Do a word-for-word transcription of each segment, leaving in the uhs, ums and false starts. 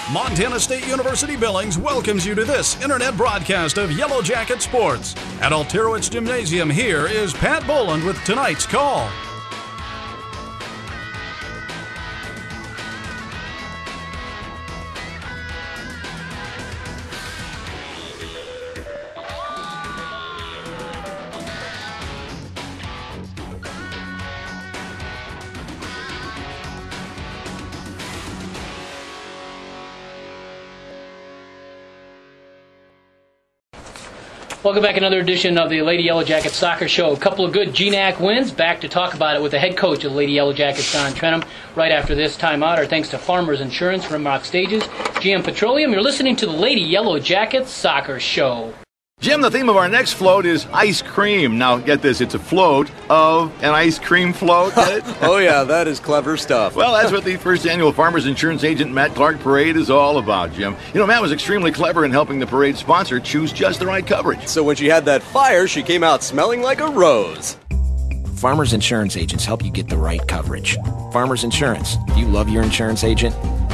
Montana State University Billings welcomes you to this internet broadcast of Yellow Jacket Sports. At Alterowitz Gymnasium, here is Pat Boland with tonight's call. Welcome back, another edition of the Lady Yellow Jackets Soccer Show. A couple of good G NAC wins. Back to talk about it with the head coach of the Lady Yellow Jackets, Don Trenum. Right after this timeout, our thanks to Farmers Insurance, Rimrock Stages, G M Petroleum. You're listening to the Lady Yellow Jackets Soccer Show. Jim, the theme of our next float is ice cream. Now, get this, it's a float of an ice cream float. Oh, yeah, that is clever stuff. Well, that's what the first annual Farmers Insurance Agent Matt Clark Parade is all about, Jim. You know, Matt was extremely clever in helping the parade sponsor choose just the right coverage. So when she had that fire, she came out smelling like a rose. Farmers Insurance Agents help you get the right coverage. Farmers Insurance. Do you love your insurance agent?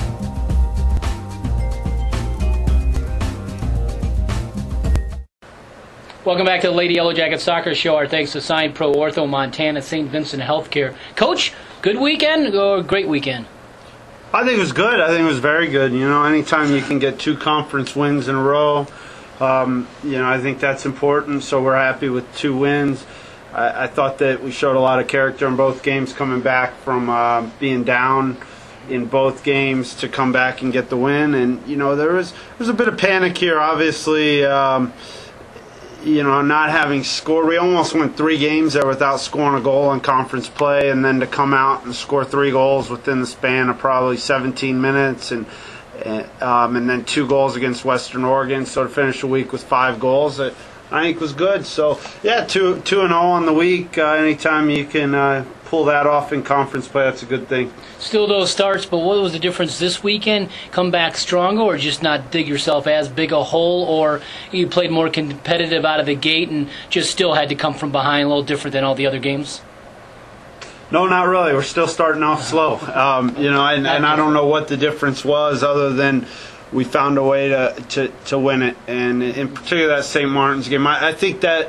Welcome back to the Lady Yellow Jacket Soccer Show. Our thanks to Sign Pro Ortho Montana, Saint Vincent Healthcare. Coach, good weekend or great weekend? I think it was good. I think it was very good. You know, anytime you can get two conference wins in a row, um, you know, I think that's important. So we're happy with two wins. I, I thought that we showed a lot of character in both games, coming back from uh, being down in both games to come back and get the win. And, you know, there was, there was a bit of panic here, obviously. Um, You know, not having scored. We almost went three games there without scoring a goal in conference play, and then to come out and score three goals within the span of probably seventeen minutes, and um, and then two goals against Western Oregon. So to finish the week with five goals, it, I think was good. So yeah, two two and zero on the week. Uh, anytime you can uh, pull that off in conference play, that's a good thing. Still those starts, but what was the difference this weekend? Come back stronger, or just not dig yourself as big a hole, or you played more competitive out of the gate and just still had to come from behind, a little different than all the other games? No, not really. We're still starting off slow. Um, you know, and, and I don't know what the difference was other than we found a way to, to, to win it. And in particular that Saint Martin's game, I, I think that,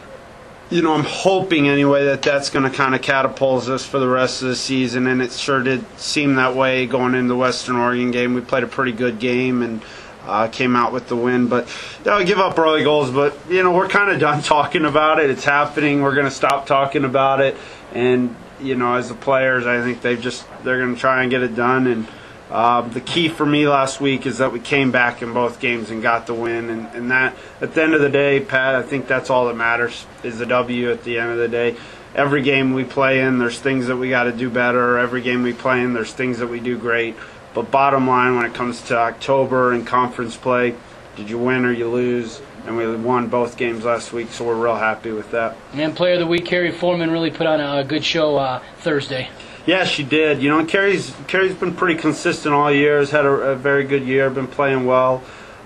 you know, I'm hoping anyway that that's going to kind of catapult us for the rest of the season, and it sure did seem that way going into the Western Oregon game. We played a pretty good game and uh, came out with the win, but you know, give up early goals. But you know, we're kind of done talking about it. It's happening. We're going to stop talking about it, and you know, as the players, I think they just they're going to try and get it done. And Uh, the key for me last week is that we came back in both games and got the win, and, and that at the end of the day, Pat, I think that's all that matters is the W at the end of the day. Every game we play in, there's things that we got to do better. Every game we play in, there's things that we do great. But bottom line, when it comes to October and conference play, did you win or you lose? And we won both games last week, so we're real happy with that. And Player of the Week, Carrie Foreman, really put on a good show uh, Thursday. Yeah, she did. You know, and Carrie's Carrie's been pretty consistent all year. Has had a, a very good year. Been playing well.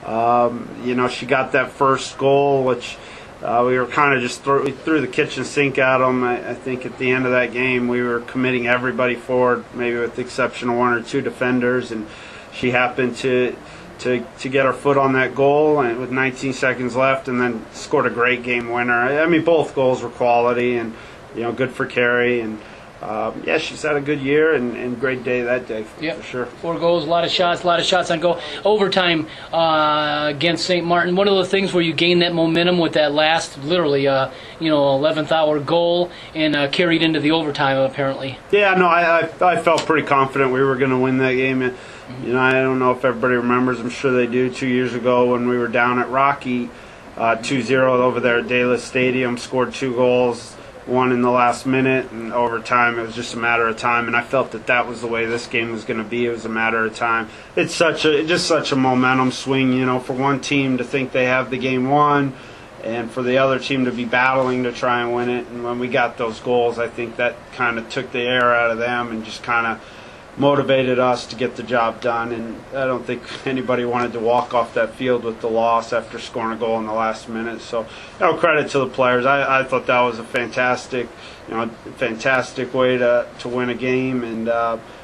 Um, you know, she got that first goal, which uh, we were kind of just threw, we threw the kitchen sink at them. I, I think at the end of that game, we were committing everybody forward, maybe with the exception of one or two defenders, and she happened to to to get her foot on that goal, and with nineteen seconds left, and then scored a great game winner. I mean, both goals were quality, and you know, good for Carrie. And Um, yeah, she's had a good year and, and great day that day, yep. for sure. Four goals, a lot of shots, a lot of shots on goal. Overtime uh, against Saint Martin. One of the things where you gain that momentum with that last, literally, uh, you know, eleventh hour goal and uh, carried into the overtime, apparently. Yeah, no, I I, I felt pretty confident we were going to win that game. And, you know, I don't know if everybody remembers. I'm sure they do. Two years ago when we were down at Rocky, uh, two zero over there at Dalis Stadium, scored two goals. One in the last minute, and overtime it was just a matter of time, and I felt that that was the way this game was going to be. It was a matter of time. It's such a just such a momentum swing, you know, for one team to think they have the game won, and for the other team to be battling to try and win it. And when we got those goals, I think that kind of took the air out of them and just kind of motivated us to get the job done. And I don't think anybody wanted to walk off that field with the loss after scoring a goal in the last minute. So, you know, credit to the players. I, I thought that was a fantastic, you know, fantastic way to, to win a game. And uh,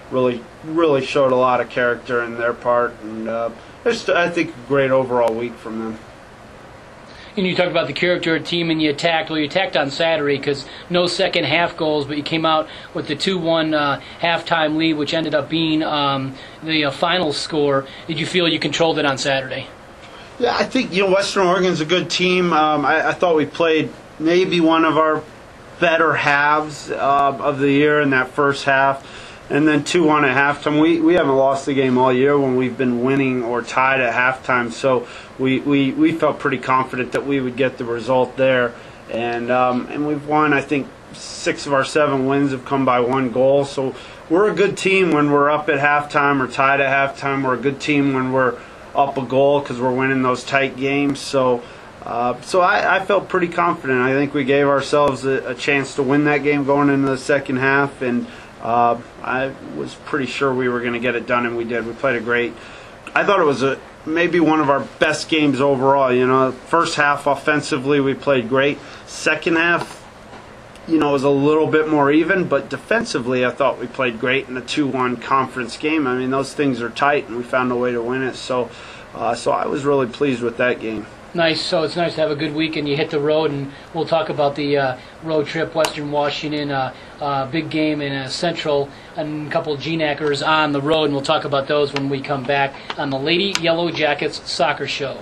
really really showed a lot of character in their part, and uh, just, I think a great overall week from them. And you talked about the character of the team, and you attacked. Well, you attacked on Saturday because no second half goals, but you came out with the two one uh, halftime lead, which ended up being um, the uh, final score. Did you feel you controlled it on Saturday? Yeah, I think you know Western Oregon's a good team. Um, I, I thought we played maybe one of our better halves uh, of the year in that first half. And then two one at halftime. We we haven't lost the game all year when we've been winning or tied at halftime. So we, we, we felt pretty confident that we would get the result there. And um, and we've won, I think, six of our seven wins have come by one goal. So we're a good team when we're up at halftime or tied at halftime. We're a good team when we're up a goal because we're winning those tight games. So uh, so I, I felt pretty confident. I think we gave ourselves a, a chance to win that game going into the second half. And Uh, I was pretty sure we were going to get it done, and we did. We played a great. I thought it was a maybe one of our best games overall. You know, first half offensively we played great. Second half, you know, was a little bit more even, but defensively I thought we played great in a two one conference game. I mean, those things are tight, and we found a way to win it. So, uh, so I was really pleased with that game. Nice. So it's nice to have a good week, and you hit the road, and we'll talk about the uh, road trip, Western Washington, uh, uh, big game in uh, Central, and a couple of G NACers on the road, and we'll talk about those when we come back on the Lady Yellow Jackets Soccer Show.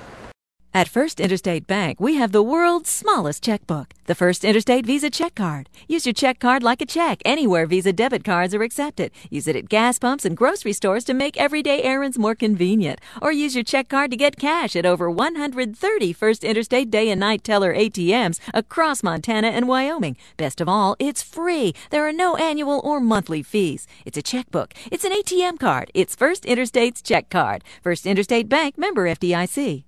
At First Interstate Bank, we have the world's smallest checkbook, the First Interstate Visa Check Card. Use your check card like a check anywhere Visa debit cards are accepted. Use it at gas pumps and grocery stores to make everyday errands more convenient. Or use your check card to get cash at over one hundred thirty First Interstate day and night teller A T Ms across Montana and Wyoming. Best of all, it's free. There are no annual or monthly fees. It's a checkbook. It's an A T M card. It's First Interstate's check card. First Interstate Bank, member F D I C.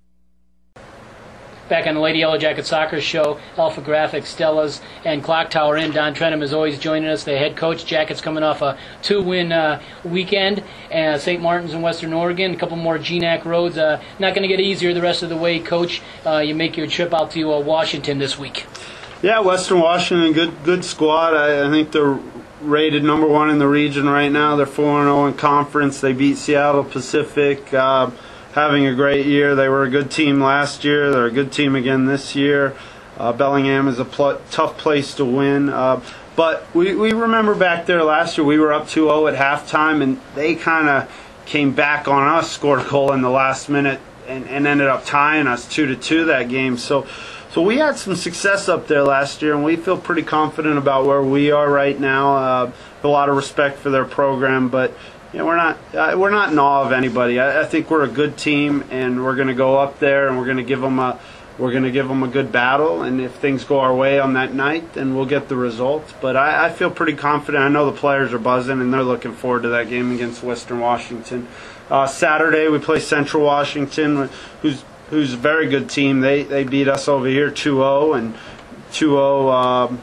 Back on the Lady Yellow Jacket Soccer Show, Alpha Graphics, Stellas, and Clock Tower Inn. Don Trenum is always joining us, the head coach. Jackets coming off a two-win uh, weekend. Uh, Saint Martin's in Western Oregon, a couple more G NAC roads. Uh, not going to get easier the rest of the way, Coach. Uh, you make your trip out to uh, Washington this week. Yeah, Western Washington, good good squad. I, I think they're rated number one in the region right now. They're four and oh in conference. They beat Seattle Pacific. Uh, having a great year. They were a good team last year. They're a good team again this year. Uh, Bellingham is a pl- tough place to win. Uh, but we, we remember back there last year we were up two oh at halftime, and they kind of came back on us, scored a goal in the last minute, and, and ended up tying us two to two that game. So so we had some success up there last year, and we feel pretty confident about where we are right now. Uh, a lot of respect for their program, but yeah, we're not uh, we're not in awe of anybody. I, I think we're a good team, and we're going to go up there and we're going to give them a we're going to give them a good battle. And if things go our way on that night, then we'll get the result. But I, I feel pretty confident. I know the players are buzzing, and they're looking forward to that game against Western Washington. Uh, Saturday we play Central Washington, who's who's a very good team. They they beat us over here two oh, and two oh. Um,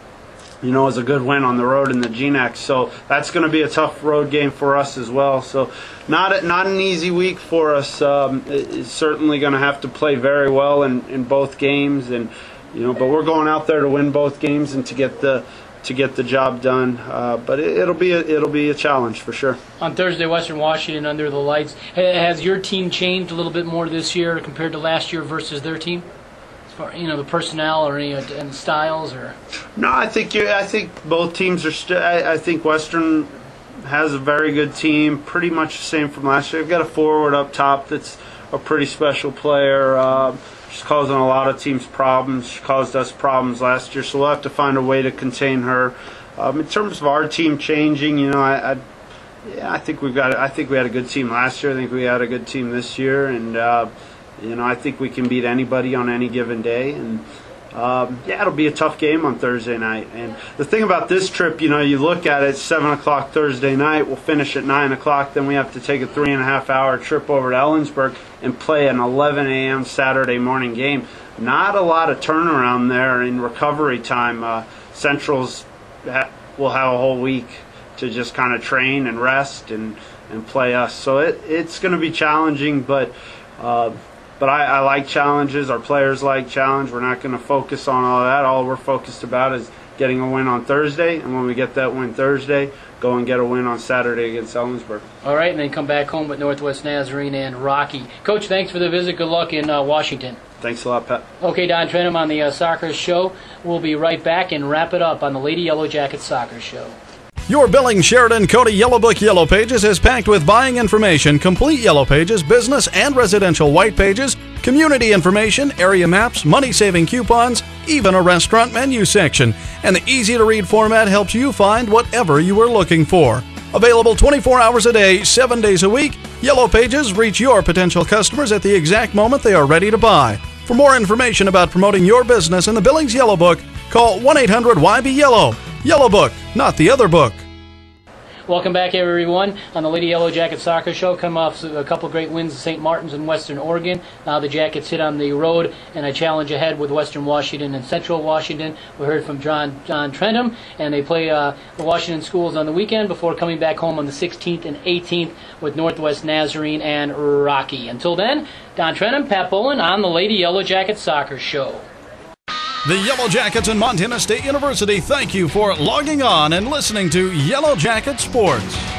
you know, is a good win on the road in the G NAC. So that's going to be a tough road game for us as well. So not a, not an easy week for us. Um, it's certainly going to have to play very well in, in both games, and you know, but we're going out there to win both games and to get the to get the job done. Uh, but it, it'll be a, it'll be a challenge for sure. On Thursday, Western Washington under the lights. Has your team changed a little bit more this year compared to last year versus their team? You know, the personnel or any and styles, or no, I think you. I think both teams are. St- I, I think Western has a very good team, pretty much the same from last year. They've got a forward up top that's a pretty special player. Uh, she's causing a lot of teams problems. She caused us problems last year, so we'll have to find a way to contain her. Um, in terms of our team changing, you know, I, I, yeah, I think we've got. I think we had a good team last year. I think we had a good team this year, and. Uh, You know, I think we can beat anybody on any given day, and um, yeah, it'll be a tough game on Thursday night. And the thing about this trip, you know, you look at it, seven o'clock Thursday night, we'll finish at nine o'clock, then we have to take a three and a half hour trip over to Ellensburg and play an eleven a.m. Saturday morning game. Not a lot of turnaround there in recovery time. Uh, Central's ha- will have a whole week to just kind of train and rest and, and play us. So it, it's going to be challenging, but uh, But I, I like challenges. Our players like challenge. We're not going to focus on all that. All we're focused about is getting a win on Thursday, and when we get that win Thursday, go and get a win on Saturday against Ellensburg. All right, and then come back home with Northwest Nazarene and Rocky. Coach, thanks for the visit. Good luck in uh, Washington. Thanks a lot, Pat. Okay, Don Trenum on the uh, Soccer Show. We'll be right back and wrap it up on the Lady Yellow Jackets Soccer Show. Your Billings, Sheridan, Cody Yellow Book Yellow Pages is packed with buying information, complete Yellow Pages, business and residential white pages, community information, area maps, money-saving coupons, even a restaurant menu section. And the easy-to-read format helps you find whatever you are looking for. Available twenty-four hours a day, seven days a week, Yellow Pages reach your potential customers at the exact moment they are ready to buy. For more information about promoting your business in the Billings Yellow Book, call one eight hundred Y B yellow. Yellow Book, not the other book. Welcome back, everyone, on the Lady Yellow Jackets Soccer Show. Come off a couple great wins at Saint Martin's in Western Oregon. Now the Jackets hit on the road and a challenge ahead with Western Washington and Central Washington. We heard from John John Trentham, and they play uh, the Washington Schools on the weekend before coming back home on the sixteenth and eighteenth with Northwest Nazarene and Rocky. Until then, Don Trentham, Pat Boland on the Lady Yellow Jackets Soccer Show. The Yellow Jackets and Montana State University thank you for logging on and listening to Yellow Jacket Sports.